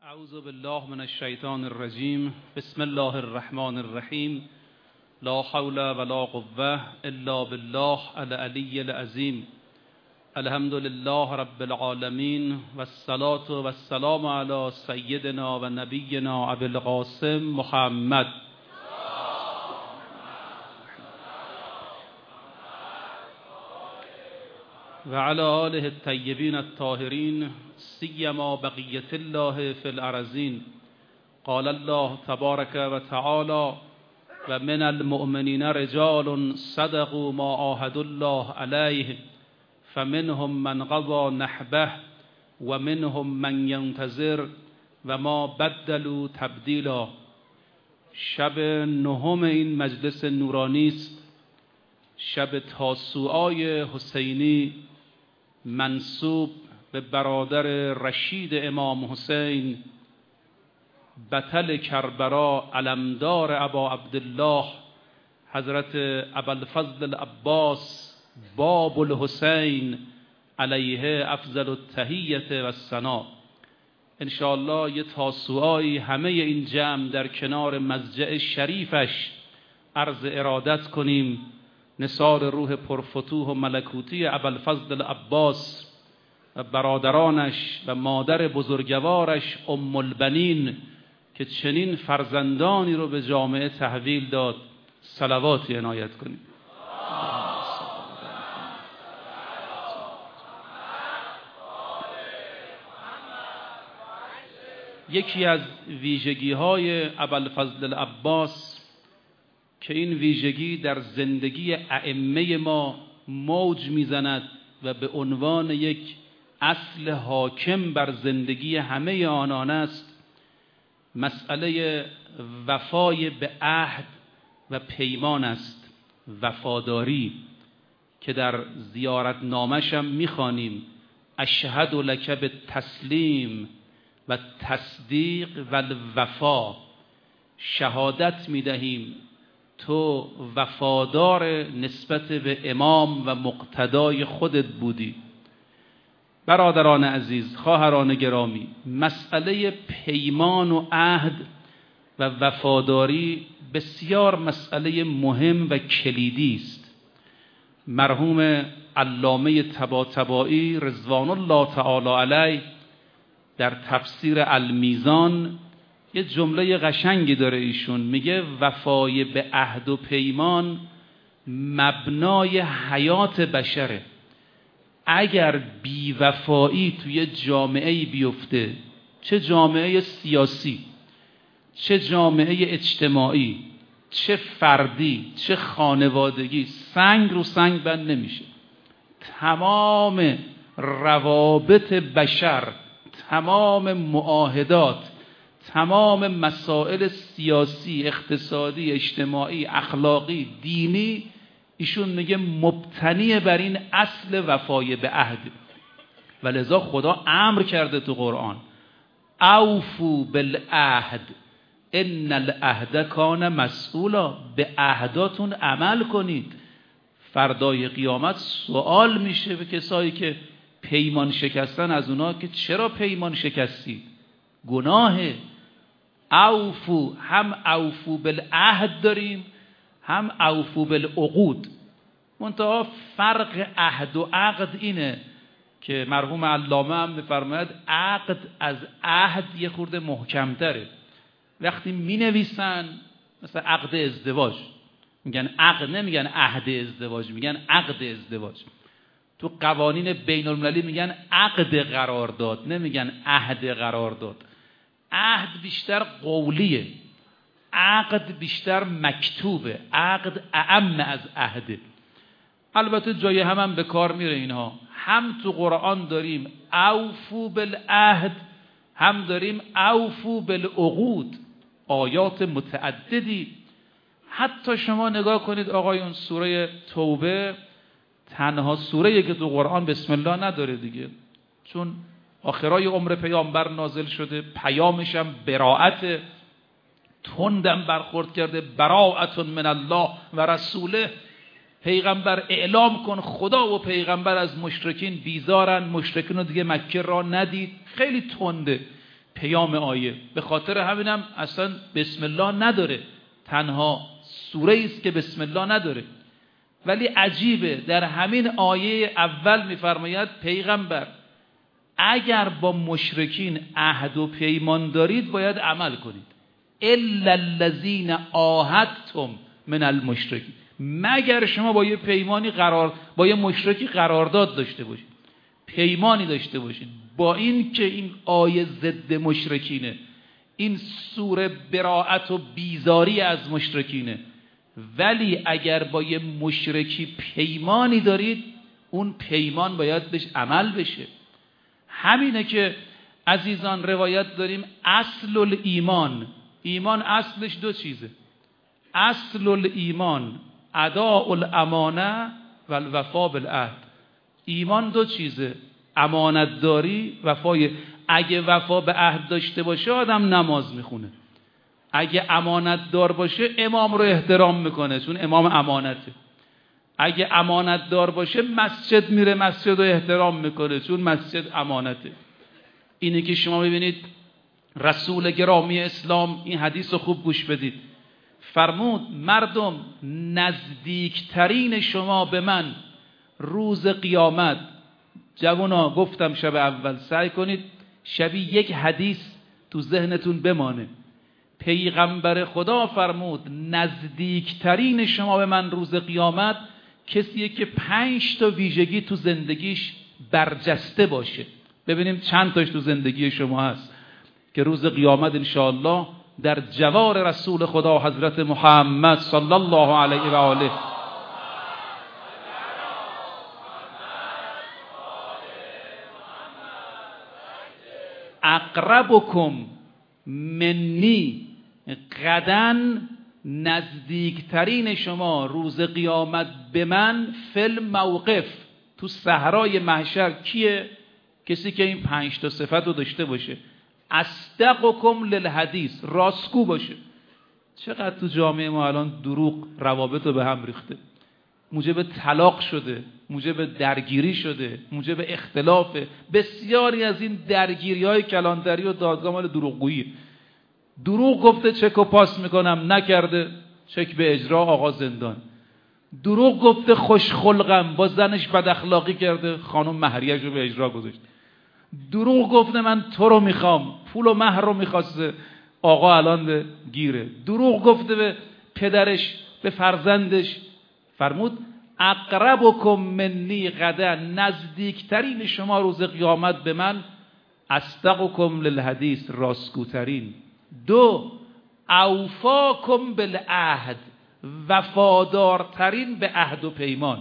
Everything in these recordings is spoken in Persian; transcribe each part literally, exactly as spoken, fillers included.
اعوذ بالله من الشیطان الرجیم. بسم الله الرحمن الرحیم. لا حول ولا قوة الا بالله العلی العظیم. الحمد لله رب العالمین والصلاة والسلام علی سیدنا و نبینا ابی القاسم محمد و علی آله الطیبین الطاهرین سیما بقیة الله فی الارضین. قال الله تبارک و تعالی و من المؤمنین رجال صدقوا ما عاهدوا الله علیه فمنهم من قضى نحبه و منهم من ینتظر و ما بدلوا تبدیلا. شب نهم این مجلس نورانی است، شب تاسوعای حسینی منسوب به برادر رشید امام حسین بطل کربلا علمدار ابا عبدالله حضرت ابوالفضل العباس باب الحسین علیه افضل التحیة و الثنا. انشاءالله یه تاسوعایی همه این جمع در کنار مضجع شریفش عرض ارادت کنیم. نثار روح پرفتوح و ملکوتی ابوالفضل العباس و برادرانش و مادر بزرگوارش ام البنین که چنین فرزندانی رو به جامعه تحویل داد، صلواتی عنایت کنیم. یکی از ویژگی های ابوالفضل العباس که این ویژگی در زندگی ائمه ما موج میزند و به عنوان یک اصل حاکم بر زندگی همه آنان است، مسئله وفای به عهد و پیمان است. وفاداری که در زیارتنامش هم میخوانیم اشهد لک بالتسلیم و تصدیق و الوفا. شهادت میدهیم تو وفادار نسبت به امام و مقتدای خودت بودی. برادران عزیز، خواهران گرامی، مسئله پیمان و عهد و وفاداری بسیار مسئله مهم و کلیدی است. مرحوم علامه طباطبایی رضوان الله تعالی علیه در تفسیر المیزان یه جمله قشنگی داره، ایشون میگه وفای به عهد و پیمان مبنای حیات بشره. اگر بیوفایی توی جامعه بیفته، چه جامعه سیاسی، چه جامعه اجتماعی، چه فردی، چه خانوادگی، سنگ رو سنگ بند نمیشه. تمام روابط بشر، تمام معاهدات، تمام مسائل سیاسی، اقتصادی، اجتماعی، اخلاقی، دینی، ایشون میگه مبتنی بر این اصل وفای به عهد. و لذا خدا امر کرده تو قرآن اوفو بالعهد ان العهد کان مسئولا. به عهداتون عمل کنید. فردای قیامت سوال میشه به کسایی که پیمان شکستن از اونا که چرا پیمان شکستید؟ گناهه. اوفو، هم اوفو بالعهد داریم، هم اوفو بالعقود. منتها فرق عهد و عقد اینه که مرحوم علامه هم میفرماید عقد از عهد یه خورده محکم‌تره. وقتی مینویسن مثلا عقد ازدواج میگن عقد، نمیگن عهد ازدواج، میگن عقد ازدواج. تو قوانین بین المللی میگن عقد قرارداد، نمیگن عهد قرارداد. عهد بیشتر قولیه، عقد بیشتر مکتوبه، عقد اعم از عهده. البته جای هم هم به کار میره اینها. هم تو قرآن داریم اوفو بالعهد، هم داریم اوفو بالعقود. آیات متعددی. حتی شما نگاه کنید آقایون، سوره توبه تنها سوره‌ای که تو قرآن بسم الله نداره دیگه، چون آخرای عمر پیامبر نازل شده، پیامش هم براءت، تندم برخورد کرده، براءت من الله و رسوله. پیغمبر اعلام کن خدا و پیغمبر از مشرکین بیزارن، مشرکین رو دیگه مکه را ندید. خیلی تنده. پیام آیه. به خاطر همینم اصلا بسم الله نداره، تنها سوره است که بسم الله نداره. ولی عجیبه در همین آیه اول میفرماید پیغمبر اگر با مشرکین عهد و پیمان دارید باید عمل کنید. الا الذین عاهدتم من المشرکین، مگر شما با یه پیمانی قرار با یه مشرکی قرارداد داشته باشید، پیمانی داشته باشید. با این که این آیه ضد مشرکینه، این سوره براءت و بیزاری از مشرکینه، ولی اگر با یه مشرکی پیمانی دارید اون پیمان باید بهش عمل بشه. همینه که عزیزان روایت داریم اصل الایمان، ایمان اصلش دو چیزه. اصل الایمان اداء الامانه و الوفا بالعهد. ایمان دو چیزه، امانت داری، وفای. اگه وفا به عهد داشته باشه آدم نماز میخونه، اگه امانت دار باشه امام رو احترام میکنه چون امام امانته، اگه امانت دار باشه مسجد میره مسجد رو احترام میکنه چون مسجد امانته. اینه که شما ببینید رسول گرامی اسلام این حدیث رو خوب گوش بدید، فرمود مردم نزدیکترین شما به من روز قیامت. جوانا گفتم شب اول سعی کنید شبی یک حدیث تو ذهنتون بمانه. پیغمبر خدا فرمود نزدیکترین شما به من روز قیامت کسیه که پنج تا ویژگی تو زندگیش برجسته باشه. ببینیم چند تاش تو زندگی شما هست که روز قیامت انشاءالله در جوار رسول خدا حضرت محمد صلی الله علیه و آله اقربکم منی غدن، نزدیکترین شما روز قیامت به من فل موقف، تو صحرای محشر کیه؟ کسی که این پنج تا صفت رو داشته باشه. اصدقکم للحدیث، راستگو باشه. چقدر تو جامعه ما الان دروغ روابط رو به هم ریخته، موجب طلاق شده، موجب درگیری شده، موجب اختلاف. بسیاری از این درگیری های کلانتری و دادگاه مال دروغگویی. دروغ گفته چک و پاس میکنم، نکرده چک به اجرا آقا زندان. دروغ گفته خوشخلقم، با زنش بد اخلاقی کرده، خانم مهریه‌اش رو به اجرا گذاشت. دروغ گفته من تو رو میخوام، پول و مهر رو میخواسته، آقا الان به گیره. دروغ گفته به پدرش، به فرزندش. فرمود اقربکم منی غدا، نزدیکترین شما روز قیامت به من اصدقکم للحدیث، راستگوترین. دو اوفاکم بالعهد، وفادارترین به عهد و پیمان،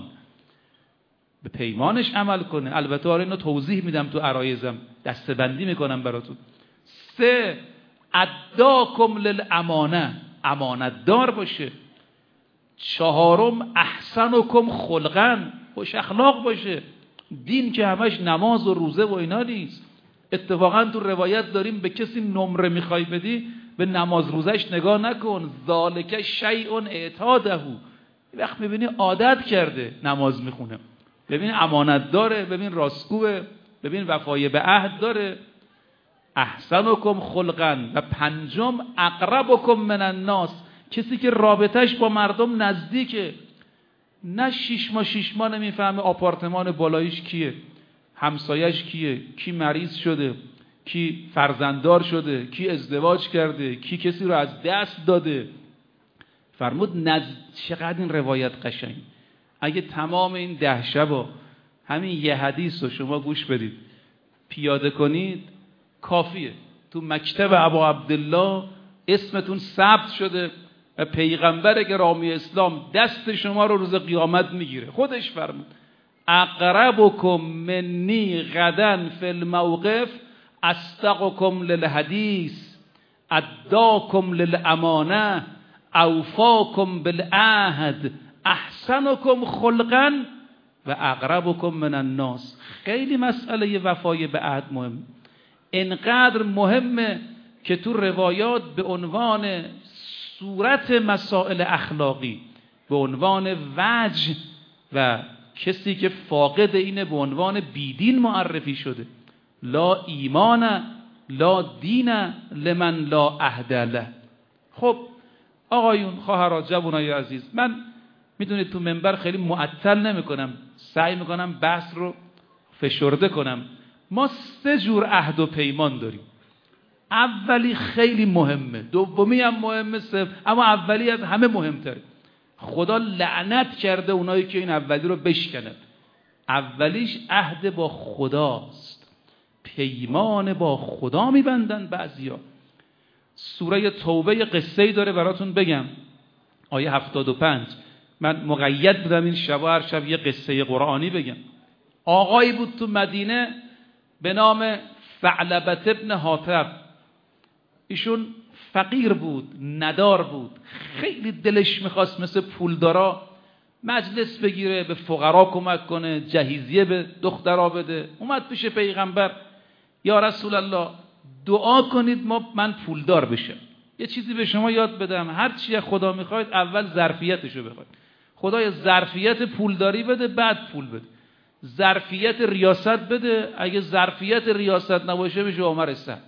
به پیمانش عمل کنه. البته آره اینو توضیح میدم تو عرایزم، دسته‌بندی میکنم براتون. سه اداکم للامانه، امانت دار باشه. چهارم احسنکم خلقا، خوش اخلاق باشه. دین که همش نماز و روزه و اینا نیست. اتفاقا تو روایت داریم به کسی نمره میخوای بدی به نماز روزش نگاه نکن، ذالک شیء اعتاده. وقت میبینی عادت کرده نماز میخونه، ببین امانت داره، ببین راستگوه، ببین وفای به عهد داره. احسنکم خلقا. و پنجم اقربکم من الناس، کسی که رابطش با مردم نزدیکه، نه شیش ما شیش ما نمیفهمه آپارتمان بالایش کیه، همسایش کیه، کی مریض شده، کی فرزنددار شده، کی ازدواج کرده، کی کسی رو از دست داده. فرمود نزد. چقدر این روایت قشنگ. اگه تمام این ده شبا همین یه حدیث رو شما گوش بدید پیاده کنید کافیه. تو مکتب ابا عبدالله اسمتون ثبت شده و پیغمبر گرامی اسلام دست شما رو روز قیامت میگیره. خودش فرمود اقربکم منی غدا فی الموقف اصدقکم للحدیث اداکم للامانه اوفاکم بالعهد احسنکم خلقا و اقربکم من الناس. خیلی مسئله وفای به عهد مهم، اینقدر مهمه که تو روایات به عنوان صورت مسائل اخلاقی، به عنوان وجه و کسی که فاقد اینه به عنوان بیدین معرفی شده. لا ایمان لا دین لمن لا عهد له. خب آقایون، خواهران، جوانای عزیز، من میدونید تو منبر خیلی معطل نمیکنم، سعی میکنم بحث رو فشرده کنم. ما سه جور عهد و پیمان داریم. اولی خیلی مهمه، دومی هم مهمه، سوم، اما اولی از همه مهمتره. خدا لعنت کرده اونایی که این اولی رو بشکنن. اولیش عهد با خداست، پیمان با خدا میبندن بعضیا. سوره توبه قصه‌ای داره براتون بگم، آیه هفتاد و پنج. من مقید بودم این شب و هر شب یه قصه قرآنی بگم. آقایی بود تو مدینه به نام ثعلبة ابن حاطب. ایشون فقیر بود، ندار بود، خیلی دلش میخواست مثل پولدارا مجلس بگیره، به فقرا کمک کنه، جهیزیه به دخترا بده. اومد پیش پیغمبر، یا رسول الله دعا کنید ما من پولدار بشم. یه چیزی به شما یاد بدم، هر چی از خدا میخواید اول ظرفیتشو بخواید. خدای ظرفیت پولداری بده، بعد پول بده. ظرفیت ریاست بده، اگه ظرفیت ریاست نباشه میشه عمر سعد.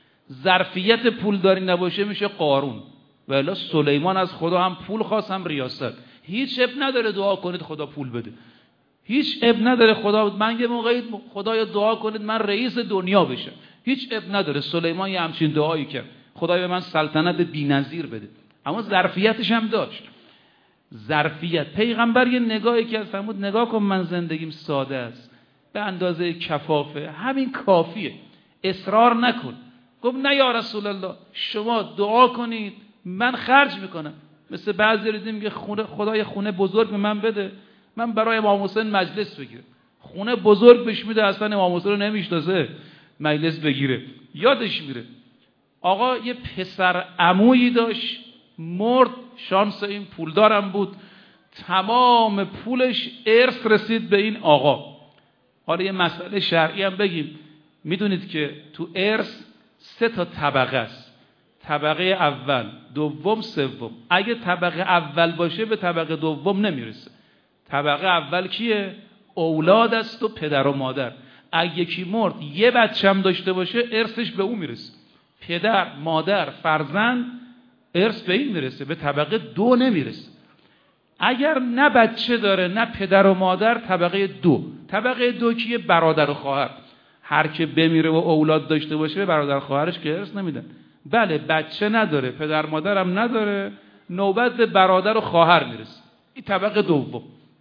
ظرفیت پولداری نباشه میشه قارون. و الا سلیمان از خدا هم پول خواست هم ریاست. هیچ اب نداره دعا کنید خدا پول بده، هیچ اب نداره خدا من یه موقعی خدایا دعا کنید من رئیس دنیا بشم، هیچ اب نداره. سلیمان یه همچین دعایی کرد، خدایا به من سلطنت بی‌نظیر بده، اما ظرفیتش هم داشت. ظرفیت. پیغمبر یه نگاهی که از فرمود نگاه کن من زندگیم ساده است، به اندازه کفافه، همین کافیه، اصرار نکن. گفت نه یا رسول الله شما دعا کنید من خرج میکنم. مثل بعضی دیدیم که خونه خدای خونه بزرگ به من بده، من برای امام حسین مجلس بگیرم. خونه بزرگ بهش میده، اصلا امام حسین رو نمیشناسه، مجلس بگیره، یادش میره. آقا یه پسر عمویی داشت، مرد، شانس این پولدارم بود، تمام پولش ارث رسید به این آقا. حالا یه مسئله شرعی هم بگیم، میدونید که تو ارث سه تا طبقه است، طبقه اول، دوم، سوم. اگه طبقه اول باشه به طبقه دوم نمیرسه. طبقه اول کیه؟ اولاد است و پدر و مادر. اگه یکی مرد یه بچه هم داشته باشه ارثش به اون میرسه. پدر، مادر، فرزند، ارث به این میرسه، به طبقه دو نمیرسه. اگر نه بچه داره نه پدر و مادر، طبقه دو. طبقه دو کیه؟ برادر و خواهر. هر که بمیره و اولاد داشته باشه به برادر خواهرش که ارث نمیدن. بله بچه نداره، پدر مادر هم نداره، نوبت به برادر و خواهر میرسه. این طبقه دوم.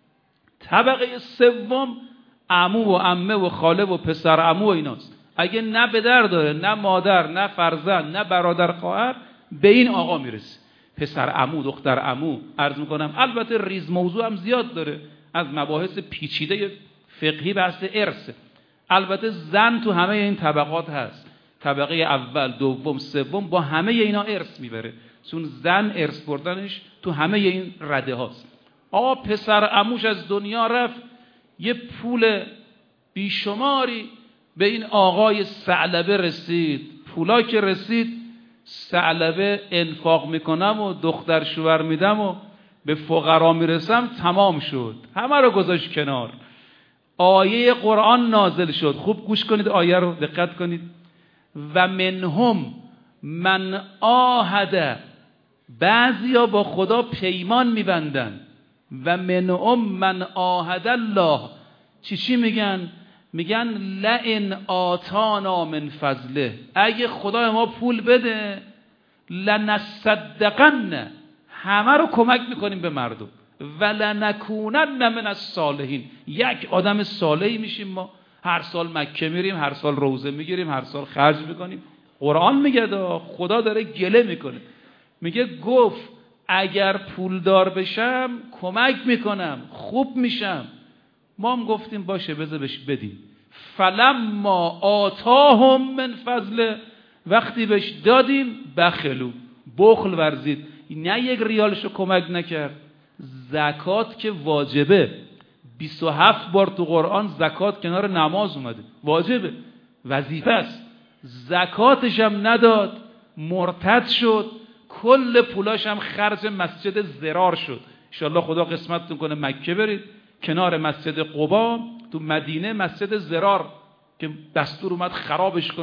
طبقه سوم عمو و عمه و خاله و پسر عمو و ایناست. اگه نه پدر داره نه مادر نه فرزند نه برادر خواهر، به این آقا میرسه. پسر عمو، دختر عمو. عرض میکنم البته ریز موضوع هم زیاد داره، از مباحث پیچیده فقهی بحث ارثه. البته زن تو همه این طبقات هست، طبقه اول، دوم، سوم، با همه اینا ارث میبره، چون زن ارث بردنش تو همه این رده هاست. آقا پسر عموش از دنیا رفت، یه پول بیشماری به این آقای ثعلبه رسید. پولا که رسید، ثعلبه انفاق میکنم و دختر شوهر میدم و به فقرا میرسم، تمام شد، همه رو گذاشت کنار. آیه قرآن نازل شد، خوب گوش کنید آیه رو، دقت کنید. و منهم من عاهد، بعضیا با خدا پیمان میبندن. و منهم من عاهد الله، چی چی میگن؟ میگن لئن آتانا من فضله، اگه خدا ما پول بده لنصدقن، همه رو کمک میکنیم به مردم، و لنکونن من الصالحین، یک آدم صالحی میشیم ما. هر سال مکه میریم، هر سال روزه میگیریم، هر سال خرج میکنیم. قرآن میگه دا، خدا داره گله میکنه، میگه گفت اگر پولدار بشم کمک میکنم، خوب میشم. ما هم گفتیم باشه بذار بهش بدیم. فلما آتاهم من فضله، وقتی بهش دادیم بخلو، بخل ورزید، نه یک ریالشو کمک نکرد. زکات که واجبه، بیست و هفت بار تو قرآن زکات کنار نماز اومده، واجبه، وظیفه است. زکاتش هم نداد، مرتد شد، کل پولاش هم خرج مسجد زرار شد. انشالله خدا قسمتتون کنه مکه برید، کنار مسجد قبا تو مدینه مسجد زرار که دستور اومد خرابش کنید،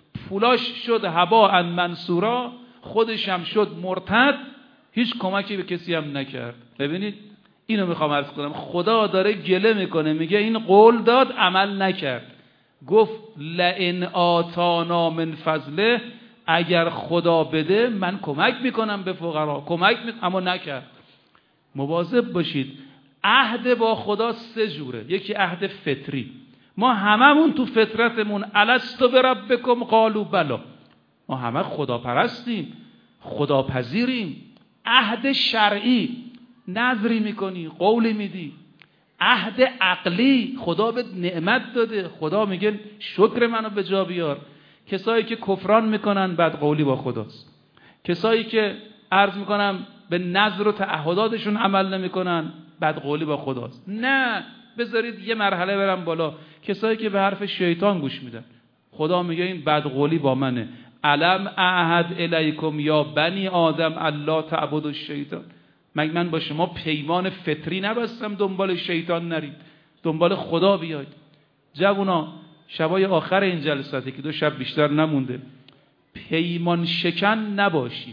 پولاش شد هباء منصورا، خودش هم شد مرتد، هیچ کمکی به کسی هم نکرد. ببینید اینو میخوام عرض کنم، خدا داره گله میکنه، میگه این قول داد عمل نکرد. گفت لئن آتانا من فضله، اگر خدا بده من کمک میکنم به فقرا، کمک میکنم، اما نکرد. مواظب باشید، عهد با خدا سه جوره. یکی عهد فطری، ما هممون تو فطرتمون الستو بربکم قالوا بلا، ما همه خدا پرستیم، خدا پذیریم. عهد شرعی، نذری میکنی، قولی میدی. عهد عقلی، خدا به نعمت داده، خدا میگه شکر منو به جا بیار. کسایی که کفران میکنن بد قولی با خداست. کسایی که عرض میکنم به نذر و تعهداتشون عمل نمیکنن بد قولی با خداست. نه، بذارید یه مرحله برم بالا. کسایی که به حرف شیطان گوش میدن، خدا میگه این بد قولی با منه. علم اعهد الیکم یا بنی آدم الا تعبدوا الشیطان، مگه من با شما پیمان فطری نبستم دنبال شیطان نرید، دنبال خدا بیاید. جوونا، شبای آخر این جلساتی که دو شب بیشتر نمونده، پیمان شکن نباشیم،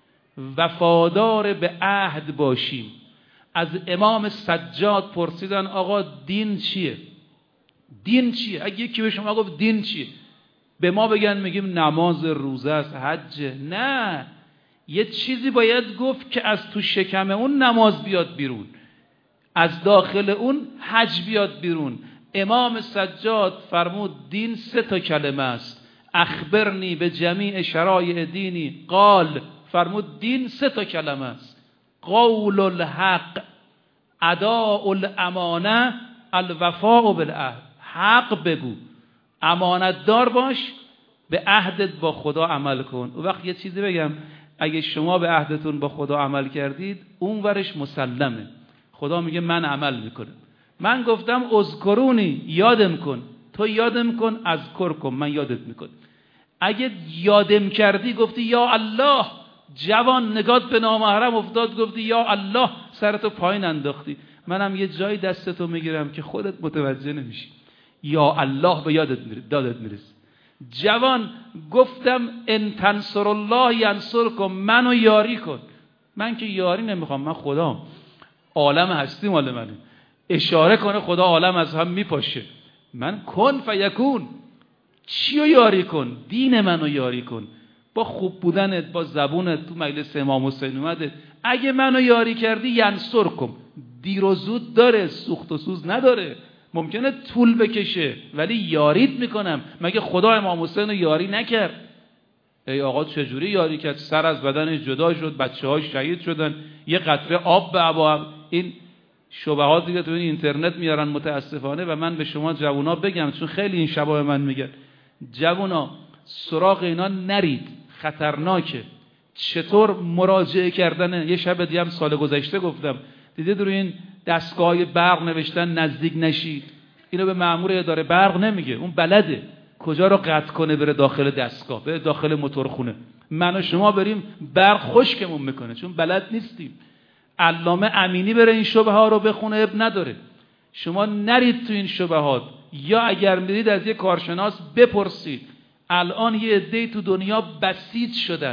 وفادار به عهد باشیم. از امام سجاد پرسیدن آقا دین چیه؟ دین چیه؟ اگه یکی به شما گفت دین چیه، به ما بگن میگیم نماز، روزه است، حجه. نه، یه چیزی باید گفت که از تو شکم اون نماز بیاد بیرون، از داخل اون حج بیاد بیرون. امام سجاد فرمود دین سه تا کلمه است. اخبرنی به جمیع شرایع دینی. قال، فرمود دین سه تا کلمه است. قول الحق، اداء الامانه، الوفاء بالعهد. حق بگو، امانت دار باش، به عهدت با خدا عمل کن. اون وقت یه چیزی بگم، اگه شما به عهدتون با خدا عمل کردید اون ورش مسلمه، خدا میگه من عمل میکنم. من گفتم اذکرونی، یادم کن، تو یادم کن، اذکر کن، من یادت میکنم. اگه یادم کردی گفتی یا الله، جوان نگات به نامحرم افتاد گفتی یا الله، سرتو پایین انداختی، منم یه جایی دستتو میگیرم که خودت متوجه نمیشی. یا الله به یادت میرسه، دادت میرسه. جوان گفتم ان تنصر الله ینصرکم، منو یاری کن. من که یاری نمیخوام، من خدام، عالم هستی مال منه. اشاره کنه خدا عالم از هم میپاشه، من کن فیکون. چیو یاری کن؟ دین منو یاری کن، با خوب بودنت، با زبونت. تو مجلس امام حسین اومده، اگه منو یاری کردی ینصرکم. دیر و زود داره، سوخت و سوز نداره، ممکنه طول بکشه ولی یاریت میکنم. مگه خدا امام حسین رو یاری نکرد؟ ای آقا چجوری یاری کرد؟ سر از بدن جدا شد، بچه ها شهید شدن، یه قطره آب به ابا. این شبهاتی که تو این اینترنت میارن متاسفانه. و من به شما جوونا بگم، چون خیلی این شبا من میگن، جوونا سراغ اینا نرید، خطرناکه. چطور مراجعه کردن؟ یه شب دیگه هم سال گذشته گفتم، دیدید روی این دستگاه برق نوشتن نزدیک نشید. اینو به مأمور اداره برق نمیگه، اون بلده کجا رو قطع کنه بره داخل دستگاه، بره داخل موتورخونه. من و شما بریم برق خشکمون میکنه چون بلد نیستیم. علامه امینی بره این شبهه ها رو بخونه، اب نداره. شما نرید تو این شبهات، یا اگر میرید از یه کارشناس بپرسید. الان یه عده‌ای تو دنیا بسیج شدن،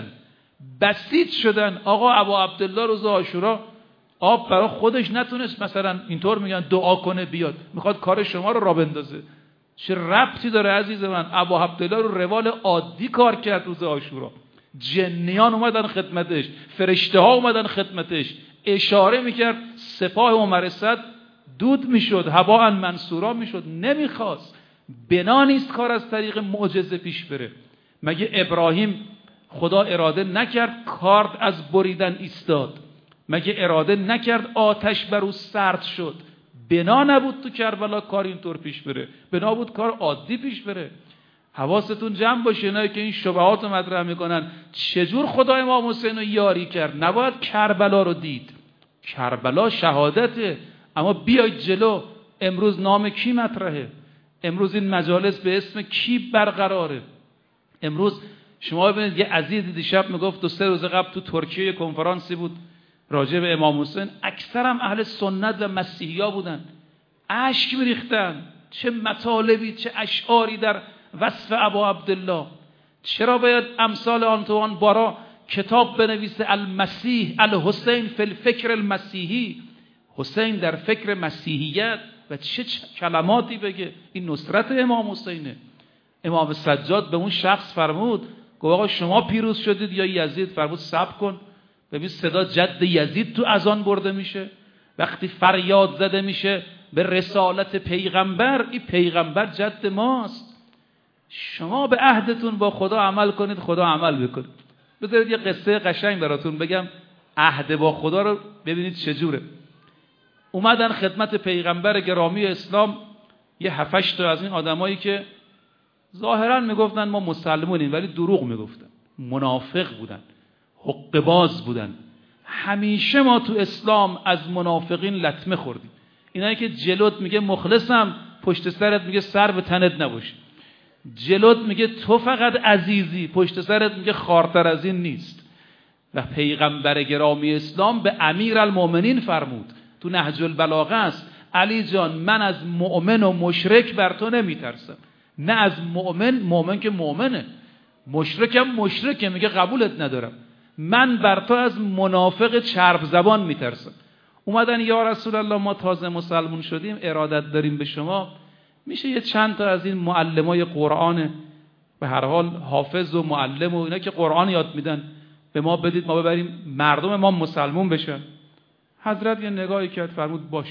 بسیج شدن. آقا ابا عبدالله روز عاشورا آب برای خودش نتونست مثلا اینطور میگن دعا کنه بیاد، میخواد کار شما رو را بندازه. چه ربطی داره عزیز من؟ ابا عبدالله رو روال عادی کار کرد روز عاشورا. جنیان اومدن خدمتش، فرشته ها اومدن خدمتش، اشاره میکرد، سپاه عمر صد دود میشد، هباء منصورا میشد. نمیخواست. بنا نیست کار از طریق معجزه پیش بره. مگه ابراهیم خدا اراده نکرد کارد از بریدن ایستاد؟ مگه اراده نکرد آتش بر او سرد شد؟ بنا نبود تو کربلا کار اینطور پیش بره، بنا بود کار عادی پیش بره. حواستون جمع باشه. اینایی که این شبهات رو مطرح میکنن، چجور خدا امام حسین رو یاری کرد؟ نباید کربلا رو دید. کربلا شهادته، اما بیاید جلو. امروز نام کی مطرحه؟ امروز این مجالس به اسم کی برقراره؟ امروز شما ببینید، یه عزیزی دیشب میگفت دو سه روز قبل تو ترکیه کنفرانسی بود راجع به امام حسین، اکثرم اهل سنت و مسیحیا بودن، اشک میریختن. چه مطالبی، چه اشعاری در وصف ابا عبدالله. چرا باید امثال آنتوان بارا کتاب بنویسه المسیح الحسین فی الفکر المسیحی، حسین در فکر مسیحیت، و چه کلماتی بگه؟ این نصرت امام حسینه. امام سجاد به اون شخص فرمود گفت آقا شما پیروز شدید یا یزید؟ فرمود صبر کن ببین صدا جد یزید تو اذان برده میشه، وقتی فریاد زده میشه به رسالت پیغمبر، این پیغمبر جد ماست. شما به عهدتون با خدا عمل کنید، خدا عمل بکنید. بذارید یه قصه قشنگ براتون بگم، عهد با خدا رو ببینید چجوره. اومدن خدمت پیغمبر گرامی اسلام یه هفتش تا از این آدمایی که ظاهرا میگفتن ما مسلمونیم ولی دروغ میگفتن، منافق بودن، حقه باز بودن. همیشه ما تو اسلام از منافقین لطمه خوردیم. اینایی که جلوت میگه مخلصم، پشت سرت میگه سر به تنت نباشه. جلوت میگه تو فقط عزیزی، پشت سرت میگه خارتر از این نیست. و پیغمبر گرامی اسلام به امیرالمومنین فرمود، تو نهج البلاغه است، علی جان من از مؤمن و مشرک بر تو نمیترسم. نه از مؤمن، مؤمن که مؤمنه، مشرکم مشرکه میگه قبولت ندارم. من بر تو از منافق چرب زبان میترسم. اومدن یا رسول الله ما تازه مسلمون شدیم، ارادت داریم به شما، میشه یه چند تا از این معلمای قرآن به هر حال حافظ و معلم و اینا که قرآن یاد میدن به ما بدید، ما ببریم مردم ما مسلمون بشن. حضرت یه نگاهی کرد فرمود باش.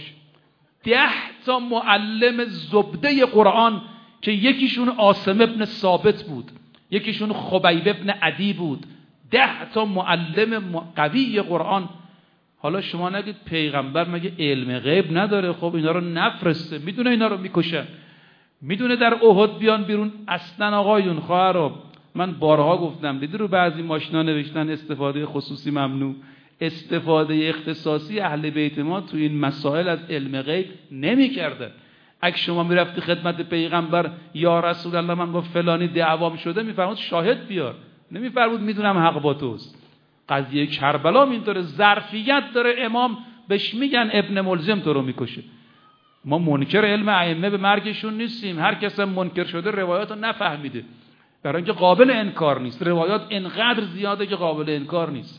ده تا معلم زبده قرآن که یکیشون عاصم ابن ثابت بود، یکیشون خبیب ابن عدی بود، ده تا معلم قوی قرآن. حالا شما نگید پیغمبر مگه علم غیب نداره؟ خب اینا رو نفرسته، میدونه اینا رو میکشن، میدونه در احد بیان بیرون. اصلا آقایون خواهرام، من بارها گفتم دیدی رو بعضی ماشینا نوشتن استفاده خصوصی ممنوع، استفاده اختصاصی. اهل بیت ما تو این مسائل از علم غیب نمی‌کردن. اگه شما میرفتی خدمت پیغمبر یا رسول الله من با فلانی دعوام شده، میفرمود شاهد بیار، نمیفرمود میدونم حق با توست. قضیه کربلا اینطوره، ظرفیت داره. امام بهش میگن ابن ملزم تو رو میکشه. ما منکر علم ائمه به مرگشون نیستیم، هر کس هم منکر شده روایات رو نفهمیده، برای اینکه قابل انکار نیست. روایات انقدر زیاده که قابل انکار نیست.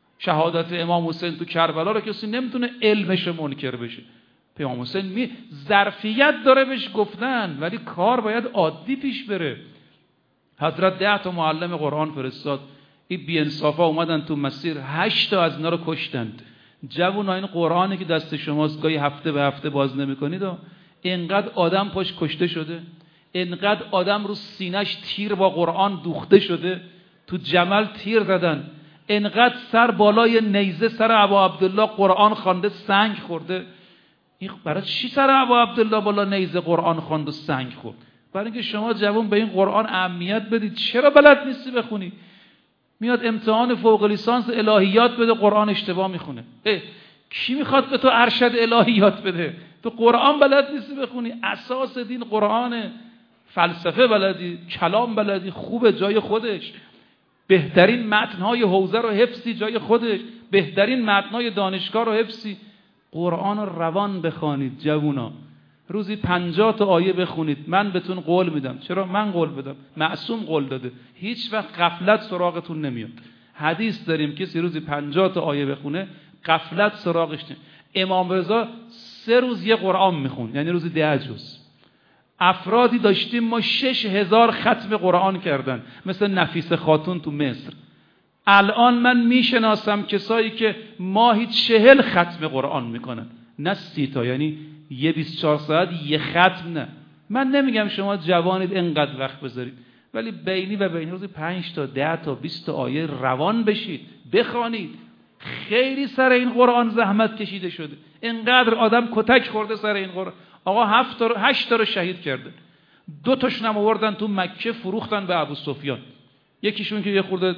شهادت امام حسین تو کربلا رو کسی نمیتونه علمش منکر بشه. امام حسین می ظرفیت داره بهش گفتن، ولی کار باید عادی پیش بره. حضرت ده تا معلم قرآن فرستاد، این بی انصافا اومدن تو مسیر، هشت تا از اینا رو کشتند. جوونا این قرآنی که دست شماست گاهی هفته به هفته باز نمی‌کنید، اینقدر آدم پاش کشته شده، اینقدر آدم رو سینش تیر با قرآن دوخته شده، تو جمل تیر زدن، اینقدر سر بالای نیزه سر ابا عبدالله قرآن خوانده سنگ خورده. این برای چی سر ابا عبدالله بالا نیزه قرآن خواند و سنگ خورد؟ برای اینکه شما جوان به این قرآن اهمیت بدید. چرا بلد نیستی بخونی؟ میاد امتحان فوق لیسانس الهیات بده، قرآن اشتباه میخونه. کی میخواد به تو ارشد الهیات بده؟ تو قرآن بلد نیستی بخونی. اساس دین قرآنه. فلسفه بلدی، کلام بلدی، خوبه جای خودش. بهترین متنهای حوزه رو حفظی جای خودش، بهترین متنهای دانشگاه رو حفظی. قرآن رو روان بخوانید جوونا، روزی پنجاه تا آیه بخونید. من بهتون قول میدم. چرا من قول بدم؟ معصوم قول داده، هیچ وقت غفلت سراغتون نمیاد. حدیث داریم کسی روزی پنجاه تا آیه بخونه غفلت سراغش نمیاد. امام رضا سه روز یه قرآن میخون، یعنی روزی ده جز. افرادی داشتیم ما شش هزار ختم قرآن کردن، مثل نفیس خاتون تو مصر. الان من میشناسم کسایی که ماهی چهل ختم قرآن میکنن، نه سی تا، یعنی یه بیست و چهار ساعت یه ختم. نه من نمیگم شما جوانید انقدر وقت بذارید، ولی بینی و بینی روزی پنج تا ده تا بیست تا آیه روان بشید بخوانید. خیلی سر این قرآن زحمت کشیده شده، انقدر آدم کتک خورده سر این قرآن. آقا هفت تا هشت تا رو شهید کردن، دو تاشون هم آوردن تو مکه فروختن به ابو سفیان. یکیشون که یه خورده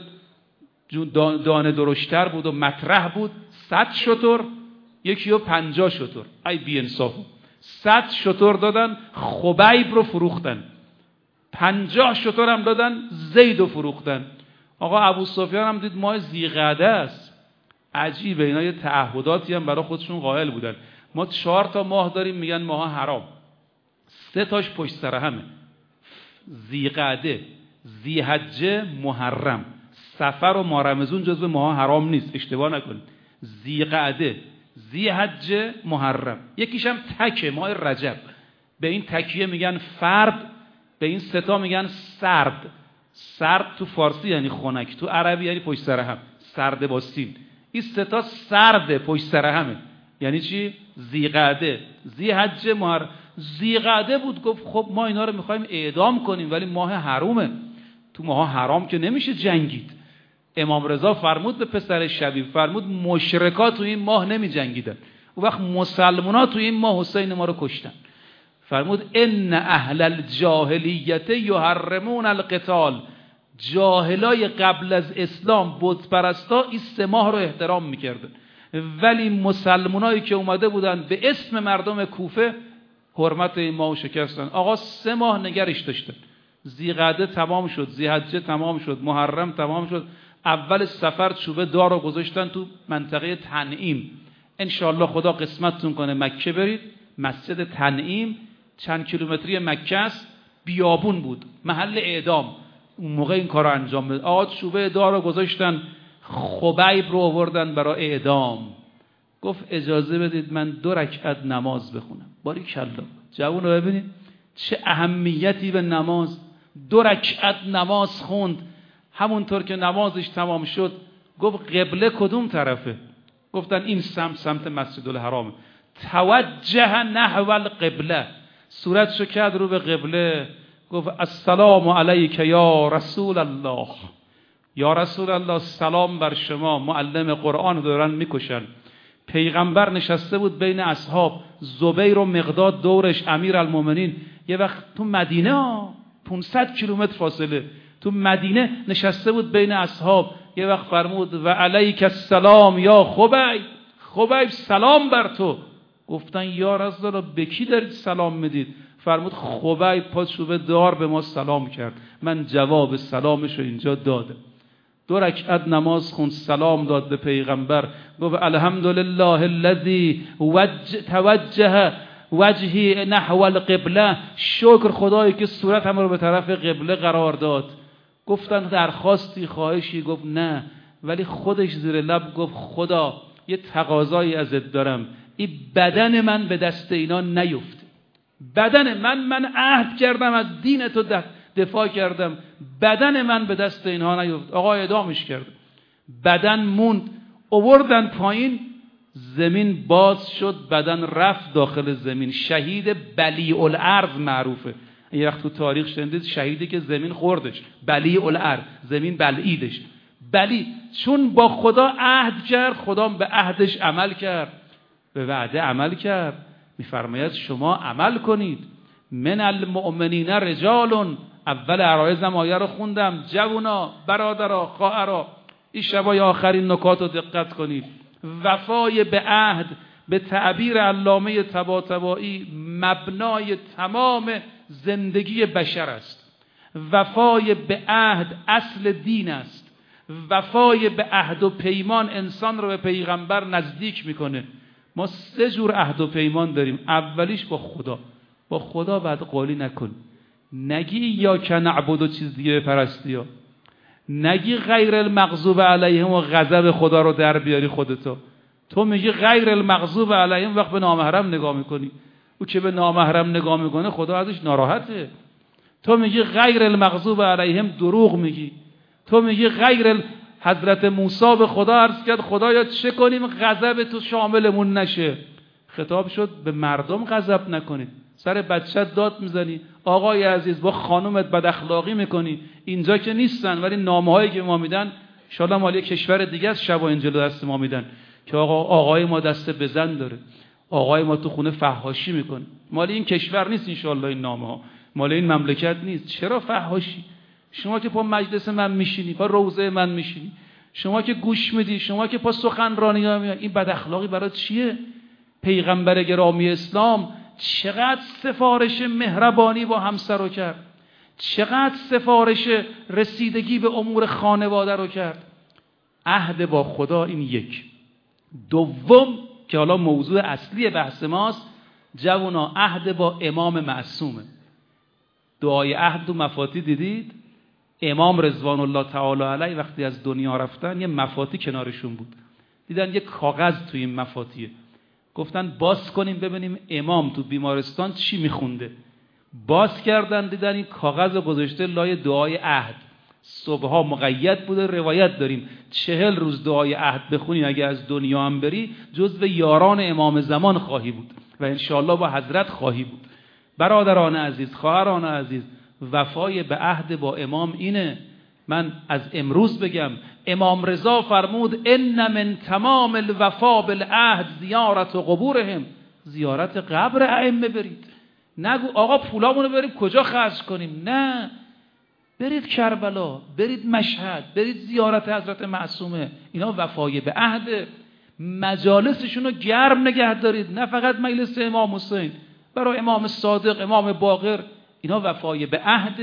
دانه درشتر بود و مطرح بود، صد شتر، یکی رو پنجاه شتر. ای بی انصافو، صد شتر دادن خبیب رو فروختن، پنجاه شتر هم دادن زید رو فروختن. آقا ابو سفیان هم دید ماه ذیقعده است، عجیبه، اینا یه تعهداتی هم برای خودشون قائل بودن. ما چهار تا ماه داریم میگن ماه حرام، سه تاش پشت سر همه، ذیقعده، ذی‌حجه محرم، صفر و ماه رمضان جزو ماه حرام نیست، اشتباه نکنید. ذی‌قعده، ذی‌حجه، محرم. یکیش هم تکه، ماه رجب. به این تکیه میگن فرد، به این ستا میگن سرد. سرد تو فارسی یعنی خنک، تو عربی یعنی پشت سر هم، سرد با سین. این ستا سرد پشت سر همه. یعنی چی؟ ذی‌قعده، ذی‌حجه، محرم. ذی‌قعده بود، گفت خب ما اینا رو میخوایم اعدام کنیم ولی ماه حرومه، تو ماه حرام که نمیشه جنگید. امام رضا فرمود به پسر شبیب، فرمود مشرکا تو این ماه نمی جنگیدن. اون وقت مسلمونا تو این ماه حسین ما رو کشتن. فرمود ان اهل الجاهلیت یحرمون القتال. جاهلای قبل از اسلام بت پرستا این سه ماه رو احترام میکردن، ولی مسلمانایی که اومده بودن به اسم مردم کوفه حرمت این ماه شکستن. آقا سه ماه نگرش داشتن. ذی‌قعده تمام شد، ذی‌حجه تمام شد، محرم تمام شد. اول سفر چوبه دار رو گذاشتن تو منطقه تنعیم. انشاءالله خدا قسمتتون کنه مکه برید. مسجد تنعیم چند کیلومتری مکه است، بیابون بود، محل اعدام. اون موقع این کار رو انجام بده. آقا چوبه دار رو گذاشتن، خبیب رو آوردن برای اعدام. گفت اجازه بدید من دو رکعت نماز بخونم. باریکلا. جوون رو ببینید چه اهمیتی به نماز. دو رکعت نماز خوند. همونطور که نمازش تمام شد گفت قبله کدوم طرفه؟ گفتن این سمت سمت مسجد الحرامه. توجه نحو القبله، صورتشو کرد رو به قبله، گفت السلام علیک یا رسول الله. یا رسول الله سلام بر شما. معلم قرآن دارن میکشن. پیغمبر نشسته بود بین اصحاب، زبیر و مقداد دورش، امیر المومنین. یه وقت تو مدینه پانصد کیلومتر فاصله، تو مدینه نشسته بود بین اصحاب. یه وقت فرمود و علیک السلام یا خبیب. خبیب سلام بر تو. گفتن یا رسول الله به کی دارید سلام میدید؟ فرمود خبیب پاشو به دار به ما سلام کرد، من جواب سلامشو اینجا دادم. دو رکعت نماز خوند، سلام داد به پیغمبر، گفت الحمدلله الذی وجه توجه وجهی نحو القبله. شکر خدایی که صورت هم رو به طرف قبله قرار داد. گفتن درخواستی، خواهشی؟ گفت نه، ولی خودش زیر لب گفت خدا یه تقاضایی ازت دارم، این بدن من به دست اینا نیفته. بدن من من عهد کردم از دین تو دفاع کردم، بدن من به دست اینها نیفت. آقا اعدامش کرد، بدن موند. آوردن پایین، زمین باز شد، بدن رفت داخل زمین. شهید بلیع الارض معروفه. یه وقت تو تاریخ شنیدید شهیدی که زمین خوردش، بلیع الارض، زمین بلعیدش. بلی چون با خدا عهد کرد، خدا به عهدش عمل کرد، به وعده عمل کرد. میفرماید شما عمل کنید. من المؤمنین رجال. اول عرایزم آیه رو خوندم. جوونا، برادرها، خواهرها، این شبای آخرین نکات رو دقت کنید. وفای به عهد به تعبیر علامه طباطبایی مبنای تمام زندگی بشر است. وفای به عهد اصل دین است. وفای به عهد و پیمان انسان رو به پیغمبر نزدیک میکنه. ما سه جور عهد و پیمان داریم. اولیش با خدا. با خدا بعد قولی نکن. نگی یا که نعبد و چیز دیگه بپرستی ها. نگی غیر المغضوب علیهم و غضب خدا رو در بیاری خودتو. تو میگی غیر المغضوب علیهم، وقت به نامحرم نگاه میکنی. او که به نامحرم نگاه میکنه خدا ازش ناراحته. تو میگی غیر المغضوب علیهم، دروغ میگی. تو میگی غیر ال... حضرت موسی به خدا عرض کرد خدایا چه کنیم غضب تو شاملمون نشه. خطاب شد به مردم غضب نکنید. سر بچت داد میزنی، آقای عزیز با خانومت بد اخلاقی میکنی. اینجا که نیستن، ولی نامه‌هایی که ما میدن ان شاءالله مال کشور دیگه است. شب و انجیل دست ما میدن که آقا آقای ما دست بزن داره، آقای ما تو خونه فحاشی میکنه. مال این کشور نیست ان شاءالله این نامه‌ها، مال این مملکت نیست. چرا فحاشی؟ شما که پا مجلس من میشینی، پا روضه من میشینی، شما که گوش میدی، شما که پا سخنرانی ها میاد، این بد اخلاقی برای چیه؟ پیغمبر گرامی اسلام چقدر سفارش مهربانی با همسر رو کرد، چقدر سفارش رسیدگی به امور خانواده رو کرد. عهد با خدا این یک. دوم که حالا موضوع اصلی بحث ماست، جوونا، عهد با امام معصومه. دعای عهد و مفاتی دیدید؟ امام رضوان الله تعالی علیه وقتی از دنیا رفتن یه مفاتی کنارشون بود، دیدن یه کاغذ توی این مفاتیه، گفتن باز کنیم ببینیم امام تو بیمارستان چی میخونده. باز کردن دیدن این کاغذ گذاشته لای دعای عهد. صبحها مقید بوده، روایت داریم چهل روز دعای عهد بخونی اگه از دنیا هم بری جزو یاران امام زمان خواهی بود و انشاءالله با حضرت خواهی بود. برادران عزیز، خواهران عزیز، وفای به عهد با امام اینه. من از امروز بگم امام رضا فرمود ان من تمام الوفا بالعهد زیارت قبورهم، زیارت قبر ائمه برید. نگو آقا پولامونو بریم کجا خرج کنیم، نه، برید کربلا، برید مشهد، برید زیارت حضرت معصومه. اینا وفای به عهد. مجالسشون رو گرم نگه دارید، نه فقط مجلس امام حسین، برای امام صادق، امام باقر، اینا وفای به عهد.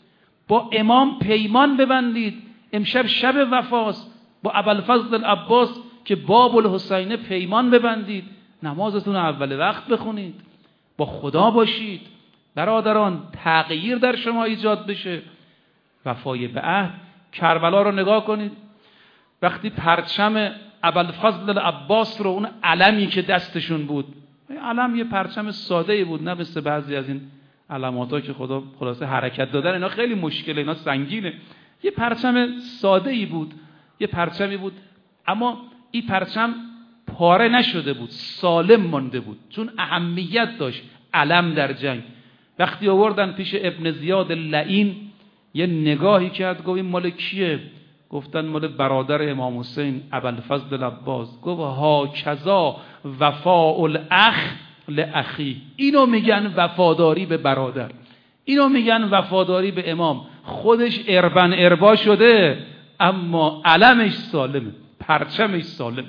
با امام پیمان ببندید. امشب شب وفاست، با ابوالفضل العباس که باب الحسین پیمان ببندید، نمازتون اول وقت بخونید، با خدا باشید. برادران تغییر در شما ایجاد بشه، وفای به عهد. کربلا رو نگاه کنید، وقتی پرچم ابوالفضل العباس رو، اون علمی که دستشون بود، علم یه پرچم ساده بود، نه مثل بعضی از این علامات‌ها که خدا خلاصه حرکت دادن، اینا خیلی مشکله، اینا سنگینه. یه پرچم ساده‌ای بود، یه پرچمی بود، اما این پرچم پاره نشده بود، سالم مانده بود، چون اهمیت داشت علم در جنگ. وقتی آوردن پیش ابن زیاد لعین، یه نگاهی کرد، گفت این مال کیه؟ گفتن مال برادر امام حسین ابوالفضل العباس. گفت ها کذا وفاء الاخ لاخی، اینو میگن وفاداری به برادر، اینو میگن وفاداری به امام. خودش اربن اربا شده اما علمش سالمه، پرچمش سالم.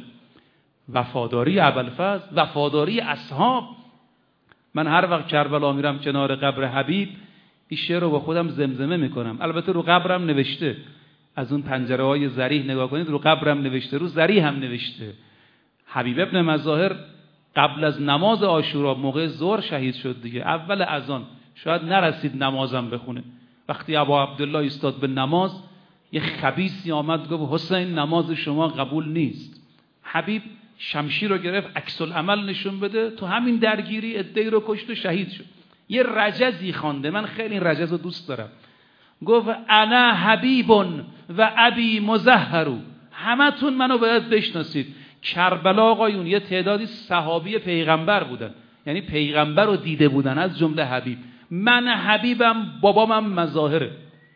وفاداری ابوالفضل، وفاداری اصحاب. من هر وقت کربلا میرم کنار قبر حبیب این شعر رو با خودم زمزمه میکنم. البته رو قبرم نوشته، از اون پنجره های ذریح نگاه کنید، رو قبرم نوشته، رو ذریح هم نوشته. حبیب ابن مظاهر قبل از نماز عاشورا موقع ظهر شهید شد دیگه، اول اذان، شاید نرسید نمازم بخونه. وقتی ابا عبدالله ایستاد به نماز، یه خبیثی آمد گفت حسین نماز شما قبول نیست. حبیب شمشیر رو گرفت عکس العمل نشون بده، تو همین درگیری عده‌ای رو کشت و شهید شد. یه رجزی خوانده، من خیلی این رجز رو دوست دارم، گفت انا حبیب و ابی مزهر، همتون منو باید بشناسید. کربلا آقایون یه تعدادی صحابی پیغمبر بودن، یعنی پیغمبر رو دیده بودن، از جمله حبیب. من حبیبم، بابامم مظاهره.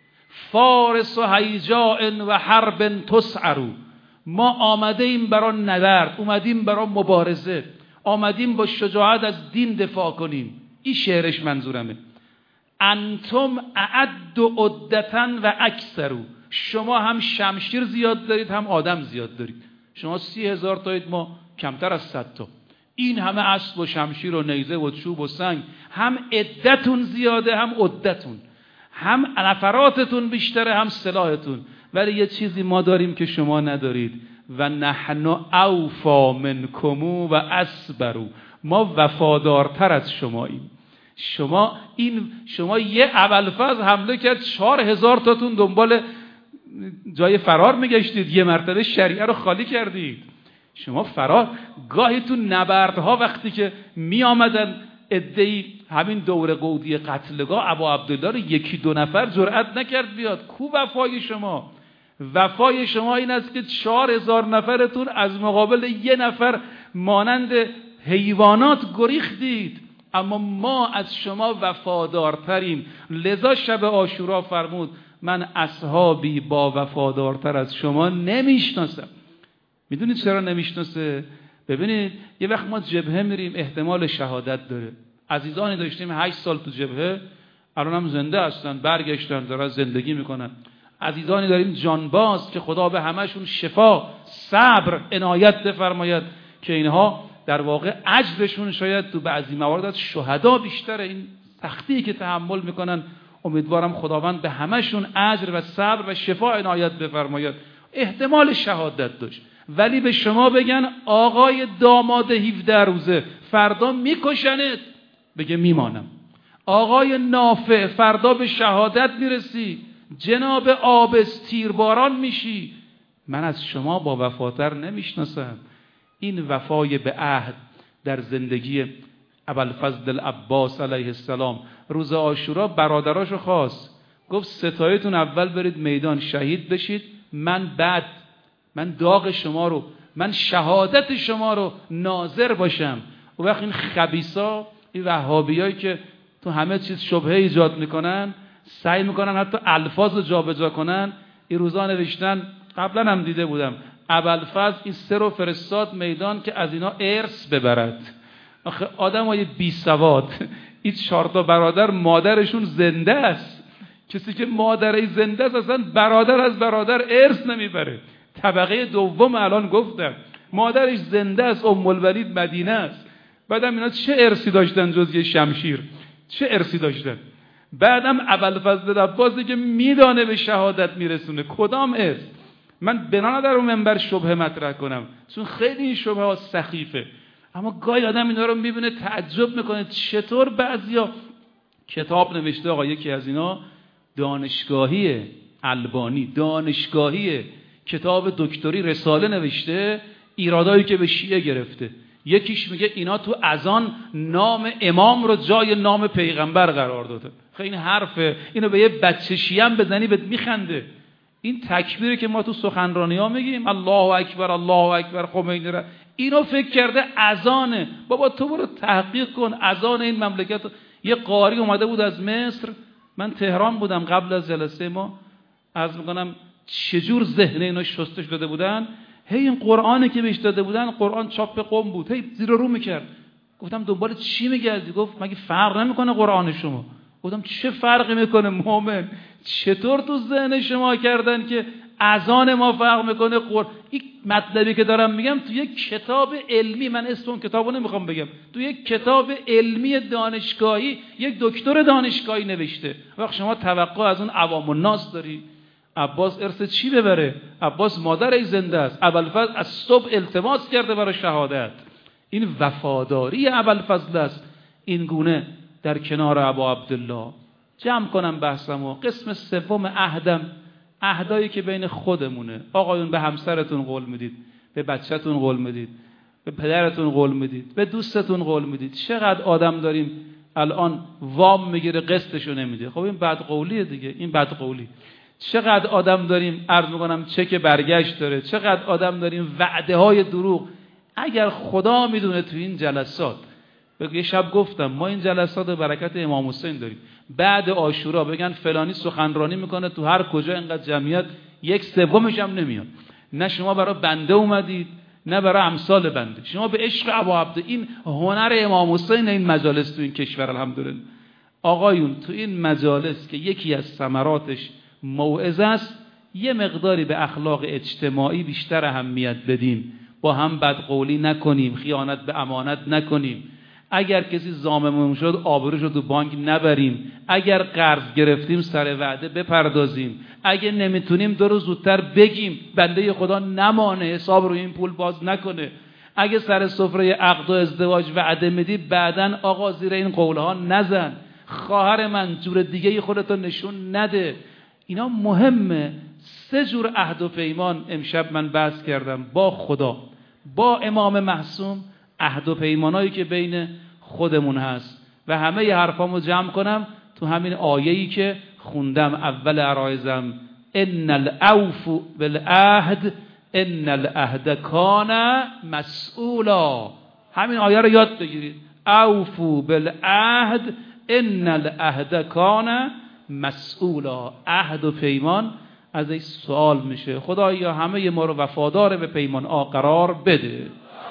فارس و هیجاء و حرب تسعر، ما آمده ایم برای نبرد، اومدیم برای مبارزه، آمدیم با شجاعت از دین دفاع کنیم. این شعرش منظورمه. انتم اعد و عدتن و اکثرو، شما هم شمشیر زیاد دارید هم آدم زیاد دارید. شما سی هزار تایید، ما کمتر از صد تا. این همه اسب و شمشیر و نیزه و چوب و سنگ، هم عدتون زیاده هم عدتون، هم نفراتتون بیشتره هم سلاحتون، ولی یه چیزی ما داریم که شما ندارید، و نحن اوفا منکمو و اصبرو، ما وفادارتر از شماییم. شما این شما یه ابوالفضل حمله کرد، چهار هزار تاتون دنبال جای فرار میگشتید، یه مرتبه شریعه رو خالی کردید. شما فرار، گاهی تو نبردها وقتی که می آمدن عده‌ای، همین دوره قودی قتلگاه ابا عبدالله رو یکی دو نفر جرأت نکرد بیاد. کو وفای شما؟ وفای شما این است که چهار هزار نفرتون از مقابل یه نفر مانند حیوانات گریختید. اما ما از شما وفادارتریم. لذا شب عاشورا فرمود من اصحابی با وفادارتر از شما نمیشناسم. میدونید چرا نمیشناسه؟ ببینید یه وقت ما جبهه میریم، احتمال شهادت داره. عزیزانی داشتیم هشت سال تو جبهه، الان هم زنده هستن، برگشتن دارن زندگی میکنن. عزیزانی داریم جانباز که خدا به همشون شفا، صبر عنایت بفرماید، که اینها در واقع اجرشون شاید تو بعضی موارد از شهدا بیشتره. این سختی که تحمل میکنن، امیدوارم خداوند به همشون اجر و صبر و شفا عنایت بفرماید. احتمال شهادت داشت، ولی به شما بگن آقای داماد هفده روزه فردا میکشنت، بگه میمانم. آقای نافع فردا به شهادت میرسی، جناب آبس تیرباران میشی. من از شما با وفاتر نمیشناسم. این وفای به عهد در زندگی ابوالفضل العباس علیه السلام. روز عاشورا برادراشو خواست، گفت ستایتون اول برید میدان شهید بشید، من بعد من داغ شما رو، من شهادت شما رو ناظر باشم. و وقت این خبیثا، این وهابیایی که تو همه چیز شبهه ایجاد میکنن، سعی میکنن حتی الفاظ رو جابجا کنن. این روزا نوشتن، قبلا هم دیده بودم، ابوالفضل این سه رو فرستاد میدان که از اینا ارث ببرد. آخه آدمای بی سواد، این چهار تا برادر مادرشون زنده است. کسی که مادرش زنده است اصلا برادر از برادر ارث نمیبره. طبقه دوم الان گفتم، مادرش زنده است، ام الولید مدینه است. بعدم اینا چه ارثی داشتن جز یه شمشیر؟ چه ارثی داشتن؟ بعدم ابوالفضل عباسی که میدانه به شهادت میرسونه، کدام ارث؟ من بنا ندارم اون منبر شبهه مطرح کنم، چون خیلی این شبهه ها سخیفه. اما گاهی آدم اینا رو میبینه تعجب میکنه چطور بعضیا کتاب نوشته. آقا یکی از اینا دانشگاهی البانی، دانشگاهی کتاب دکتری رساله نوشته، ایرادایی که به شیعه گرفته. یکیش میگه اینا تو اذان نام امام رو جای نام پیغمبر قرار داده. خیلی این حرفه، اینو به یه بچه شیعه هم بزنی بهت میخنده. این تکبیری که ما تو سخنرانی ها میگیم الله اکبر الله اکبر خمینی را، اینو فکر کرده اذانه. بابا تو برو تحقیق کن اذان این مملکت. یه قاری اومده بود از مصر، من تهران بودم قبل از جلسه ما، عرض میکنم چجور ذهن اینا شسته شده بودن. هی این قرآنی که بهش داده بودن، قرآن چاپ قم بود، هی زیر رو میکرد. گفتم دنبال چی میگردی؟ گفت مگه فرق نمیکنه قرآن شما؟ گفتم چه فرقی میکنه مومن؟ چطور تو ذهن شما کردن که اذان ما فرق میکنه؟ قرآن این مطلبی که دارم میگم تو یک کتاب علمی، من اسم اون کتابو نمیخوام بگم، تو یک کتاب علمی دانشگاهی یک دکتر دانشگاهی نوشته. وقت شما توقع از اون عوام الناس داری؟ عباس ارث چی ببره؟ عباس مادرش زنده است. ابوالفضل از صبح التماس کرده برای شهادت. این وفاداری ابوالفضل است. این گونه در کنار ابا عبدالله جمع کنم بحثمو. قسم سوم عهدم، عهدایی که بین خودمونه. آقایون به همسرتون قول میدید، به بچه‌تون قول میدید، به پدرتون قول میدید، به دوستتون قول میدید. چقدر آدم داریم الان وام میگیره قسطشو نمیده. خب این بدقولیه دیگه، این بدقولی. چقدر آدم داریم عرض میکنم چک برگشت داره، چقدر آدم داریم وعده های دروغ. اگر خدا میدونه تو این جلسات، یه شب گفتم ما این جلسات برکت امام حسین داریم، بعد عاشورا بگن فلانی سخنرانی میکنه تو هر کجا اینقدر جمعیت، یک سومش هم نمیاد. نه شما برای بنده اومدید نه برای امثال بنده، شما به عشق ابو عبد. این هنر امام حسین این مجالس تو این کشور الحمدلله. آقایون تو این مجالس که یکی از ثمراتش موعظه است، یه مقداری به اخلاق اجتماعی بیشتر اهمیت بدیم. با هم بدقولی نکنیم، خیانت به امانت نکنیم. اگر کسی ضامنمون شد آبروشو تو بانک نبریم. اگر قرض گرفتیم سر وعده بپردازیم. اگه نمیتونیم دو روز زودتر بگیم، بنده خدا نمانه حساب روی این پول باز نکنه. اگه سر سفره عقد و ازدواج وعده میدی بعدن آقا زیر این قولها نزن، خواهر من جور دیگه خودتو نشون نده. اینا مهمه. سه جور عهد و پیمان امشب من بحث کردم با خدا، با امام معصوم، عهد و پیمانایی که بین خودمون هست. و همه ی حرفامو جمع کنم تو همین آیه‌ای که خوندم اول عرایزم، ان الاوف بالعهد ان العهد کان مسئولا. همین آیه رو یاد بگیرید، اوفو بالعهد ان العهد کان مسئولا. عهد و پیمان از این سوال میشه. خدایا همه ما رو وفادار به پیمان ها قرار بده.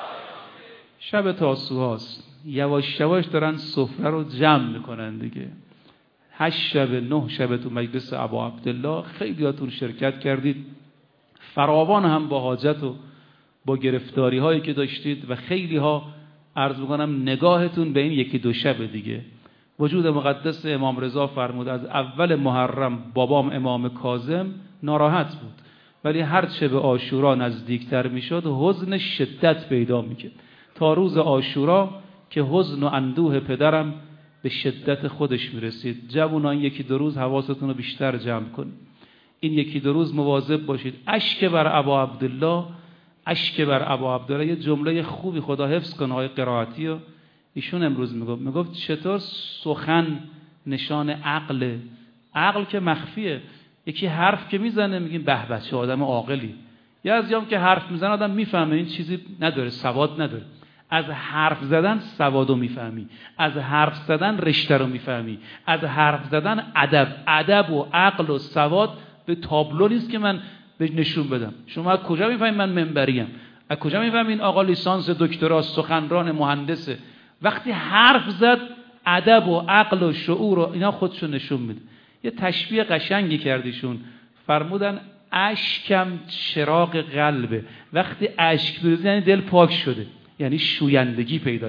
شب تاسوعاست، یواش یواش دارن سفره رو جمع میکنن دیگه. هشت شب نه شب تو مجلس ابا عبدالله خیلیاتون شرکت کردید، فراوان هم با حاجت و با گرفتاری هایی که داشتید و خیلی ها عرض میکنم نگاهتون به این یکی دو شب دیگه. وجود مقدس امام رضا فرمود از اول محرم بابام امام کاظم ناراحت بود، ولی هر چه به عاشورا نزدیکتر میشد حزن شدت پیدا میکرد، تا روز عاشورا که حزن و اندوه پدرم به شدت خودش میرسید. جوانان یکی دو روز حواستون رو بیشتر جمع کن. این یکی دو روز مواظب باشید. اشک بر ابا عبدالله، اشک بر ابا عبدالله. یه جمله خوبی خدا حفظ کنه های قرائتی و ایشون امروز میگفت میگفت چطور سخن نشان عقل، عقل که مخفیه. یکی حرف که میزنه میگیم به به چه آدم عاقلی. یا از یام که حرف میزنه آدم میفهمه این چیزی نداره، سواد نداره. از حرف زدن سوادو میفهمی، از حرف زدن رشته رو میفهمی، از حرف زدن ادب. ادب و عقل و سواد به تابلو نیست که من بهش نشون بدم. شما از کجا میفهمید من منبریم؟ از کجا میفهمید آقا لیسانس دکترا سخنران مهندسه؟ وقتی حرف زد ادب و عقل و شعور و اینا خودشو نشون میده. یه تشبیه قشنگی کردیشون، فرمودن اشکم چراغ قلبه. وقتی اشک بریزی یعنی دل پاک شده، یعنی شویندگی پیدا،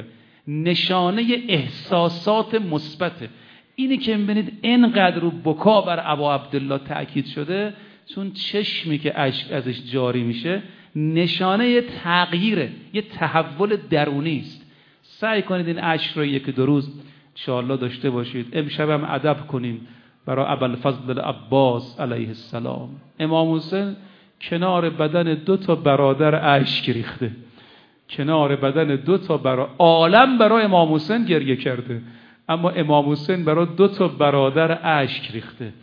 نشانه احساسات مثبته. اینی که میبینید اینقدر رو بکا بر ابا عبدالله تأکید شده، چون چشمی که اشک ازش جاری میشه نشانه تغییره، یه تحول درونی است. سعی کنید این اشک رو یک دو روز انشاءالله داشته باشید. امشب هم ادب کنیم برای ابوالفضل العباس علیه السلام. امام حسین کنار بدن دو تا برادر اشک ریخته، کنار بدن دو تا برادر. عالم برای امام حسین گریه کرده، اما امام حسین برای دو تا برادر اشک ریخته.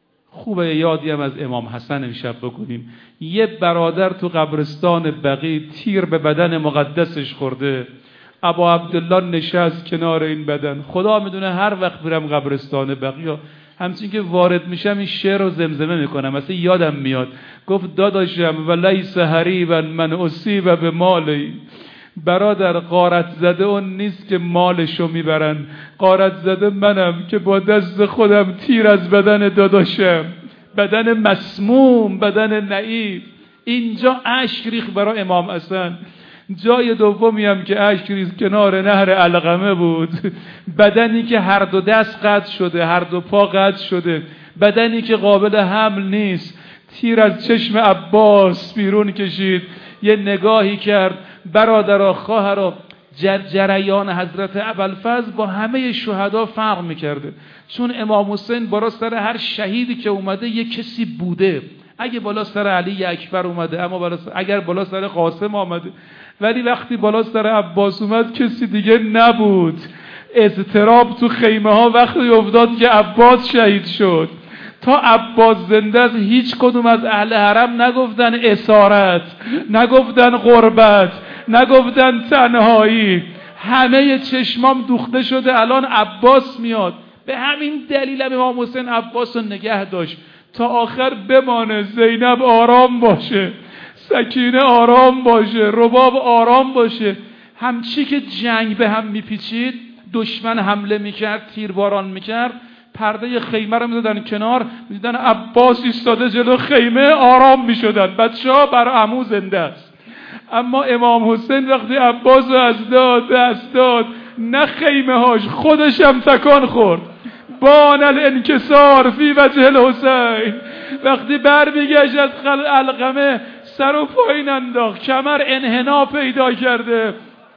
خوبه یادی هم از امام حسن امشب بکنیم. یه برادر تو قبرستان بقیع تیر به بدن مقدسش خورده، ابا عبدالله نشست کنار این بدن. خدا میدونه هر وقت برم قبرستان بقیع همچین که وارد میشم این شعر رو زمزمه میکنم، مثلا یادم میاد. گفت داداشم و لیس حریبا من اصیب به مالی. برادر غارت زده اون نیست که مالشو میبرن، غارت زده منم که با دست خودم تیر از بدن داداشم، بدن مسموم، بدن نعیف. اینجا اشک ریخت برای امام حسن. جای دومی هم که اشک ریخت کنار نهر علقمه بود. بدنی که هر دو دست قطع شده، هر دو پا قطع شده، بدنی که قابل حمل نیست. تیر از چشم عباس بیرون کشید، یه نگاهی کرد. برادرها، خواهرها، جر جریان حضرت ابوالفضل با همه شهدا فرق میکرده، چون امام حسین بالا سر هر شهیدی که اومده یه کسی بوده. اگه بالا سر علی اکبر اومده، اما بالا سر... اگر بالا سر قاسم آمده، ولی وقتی بالا سر عباس اومد کسی دیگه نبود. اضطراب تو خیمه ها وقتی افتاد که عباس شهید شد. تا عباس زنده است هیچ کدوم از اهل حرم نگفتن اسارت، نگفتن غربت، نگفتن تنهایی. همه چشمام دوخته شده الان عباس میاد. به همین دلیل امام حسین عباس رو نگه داشت تا آخر بمانه. زینب آرام باشه، سکینه آرام باشه، رباب آرام باشه. همچی که جنگ به هم میپیچید، دشمن حمله میکرد، تیرباران میکرد، پرده خیمه رو میدادن کنار، میدیدن عباس ایستاده جلو خیمه، آرام میشدن. بچه ها بر عمو زنده است. اما امام حسین وقتی عباس رو از داد دست داد، نه خیمه هاش، خودش هم تکان خورد. بان الانکسار فی وجه الحسین. وقتی بر میگشت از علقمه سر و پایین انداخت، کمر انحنا پیدا کرده.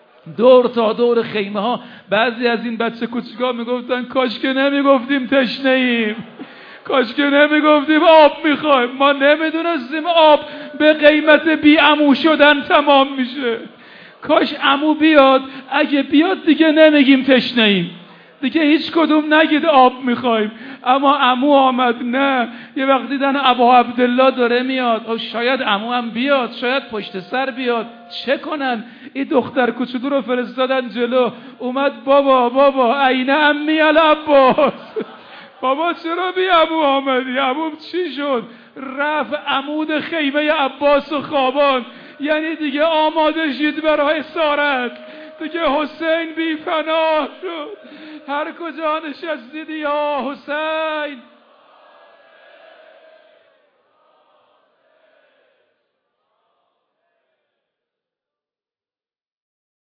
دور تا دور خیمه ها بعضی از این بچه کوچیکا میگفتن کاش که نمیگفتیم تشنه ایم، کاش که نمیگفتیم آب میخوایم. ما نمیدونستیم آب به قیمت بی عمو شدن تمام میشه. کاش عمو بیاد، اگه بیاد دیگه نمیگیم تشنه ایم، دیگه هیچ کدوم نگید آب میخوایم. اما عمو آمد، نه. یه وقت دیدن ابا عبدالله داره میاد، او شاید عمو هم بیاد، شاید پشت سر بیاد. چه کنن؟ این دختر کوچولو رو فرستادن جلو. اومد بابا بابا عین امی العباس. بابا چرا بی عمو آمدی؟ عمو چی شد؟ رفت عمود خیمه عباس و خوابان. یعنی دیگه آماده شید برای اسارت. دیگه حسین بی پناه شد. هر کجا نشستید یا حسین